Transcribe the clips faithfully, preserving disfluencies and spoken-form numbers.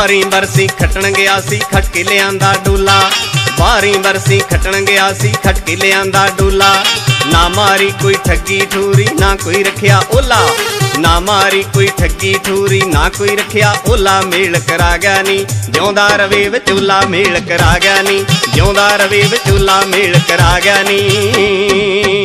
बारी बरसी खटन गया सी खट के लियांदा डोला। बारी बरसी खटन गया सी खट के लियांदा डोला। ना मारी कोई ठगी ठूरी ना कोई रखिया ओला। ना मारी कोई ठगी ठूरी ना कोई रखिया ओला। मेल करा गया नी जिउंदा रवे विचोला। मेल करा गया नी जिउंदा रवे विचोला। मेल करा गया नी।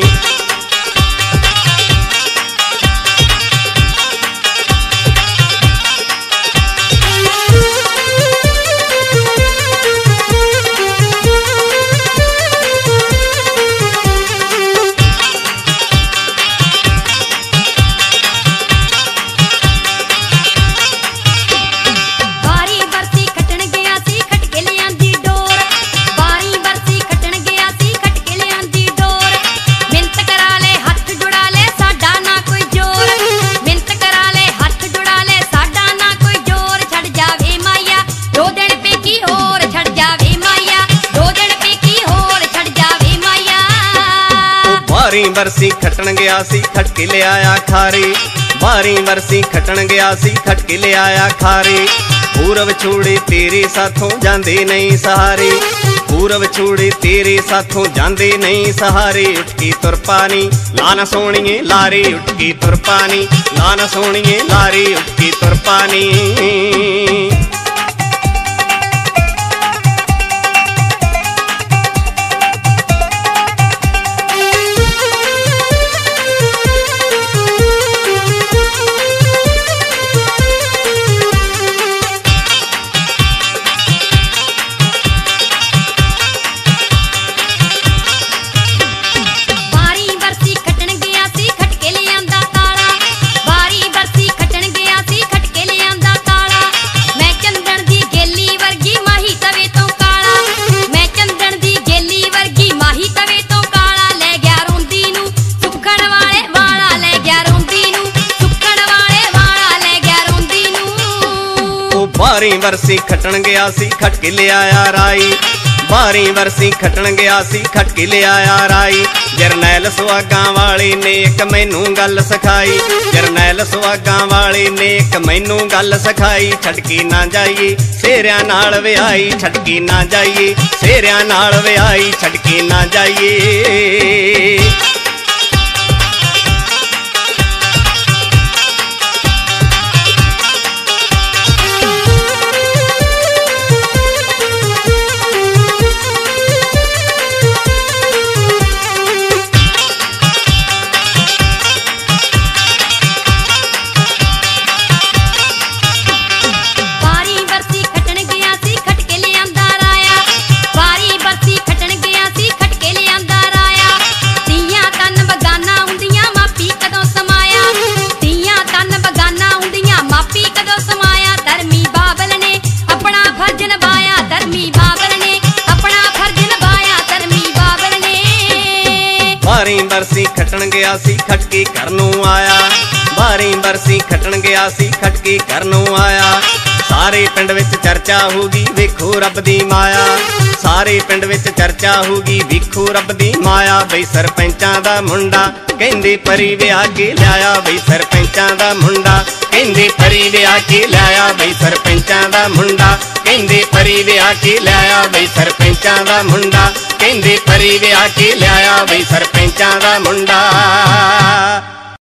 बारी बरसी खटन गया सी खट के ले आया खारी। बारी बरसी खटन गया सी खट के ले आया खारी। पूरब छोड़े तेरे साथों जांदे नहीं सहारे। पूरब छोड़े तेरे साथों जांदे नहीं सहारे। उठ के तुर पानी लाना सोनिए लारे। उठ के तुर पानी लाना सोनिए लारे। उठ के तुर पानी। बारी बरसी खटन गया सी खट के ले आया राई। बारी बरसी खटन गया सी खट के ले आया राई। जरनैल सुहागां वाले ने एक मैनू गल सिखाई। जरनैल सुहागां वाले ने एक मैनू गल सिखाई। छटकी ना जाइए सेहरियां नाल विआई। छटकी ना जाइए सेहरियां नाल विआई। छटकी ना जाइए। बारी बरसी खटन गया सी खट के घर नूं आया। बारी बरसी खटन गया सी खट के घर नूं आया। सारे पिंड विच चर्चा होगी वेखो रब दी माया। सारे पिंड विच चर्चा होगी वेखो रब दी माया। बई सरपंचां दा मुंडा कहंदे परी विआह के लिआया। बई सरपंचां दा मुंडा कहंदे परी विआह के लिआया। बई सरपंचां दा मुंडा कहंदे परी विआह के लिआया। बई सरपंचां दा मुंडा कहंदे परी विआह के लिआया। बई सरपंचां दा मुंडा।